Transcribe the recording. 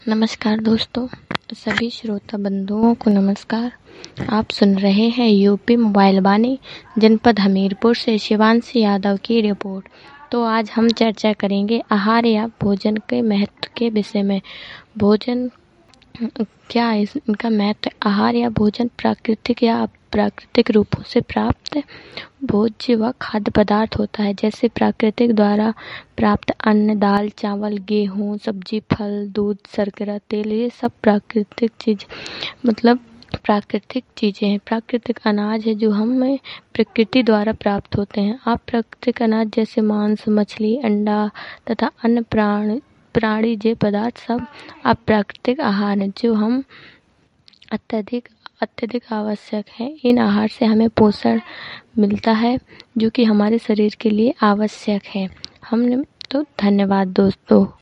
नमस्कार दोस्तों, सभी श्रोता बंधुओं को नमस्कार। आप सुन रहे हैं यूपी मोबाइल वाणी, जनपद हमीरपुर से शिवांशी यादव की रिपोर्ट। तो आज हम चर्चा करेंगे आहार या भोजन के महत्व के विषय में। भोजन क्या है, इनका महत्व। आहार या भोजन प्राकृतिक या अप्राकृतिक रूपों से प्राप्त भोज्य व खाद्य पदार्थ होता है, जैसे प्राकृतिक द्वारा प्राप्त अन्न, दाल, चावल, गेहूँ, सब्जी, फल, दूध, शर्करा, तेल, ये सब प्राकृतिक चीज़ें हैं। प्राकृतिक अनाज है जो हमें प्रकृति द्वारा प्राप्त होते हैं। अप्राकृतिक अनाज जैसे मांस, मछली, अंडा तथा अन्य प्राणीज पदार्थ सब अप्राकृतिक आहार हैं जो हम अत्यधिक आवश्यक है। इन आहार से हमें पोषण मिलता है जो कि हमारे शरीर के लिए आवश्यक है। धन्यवाद दोस्तों।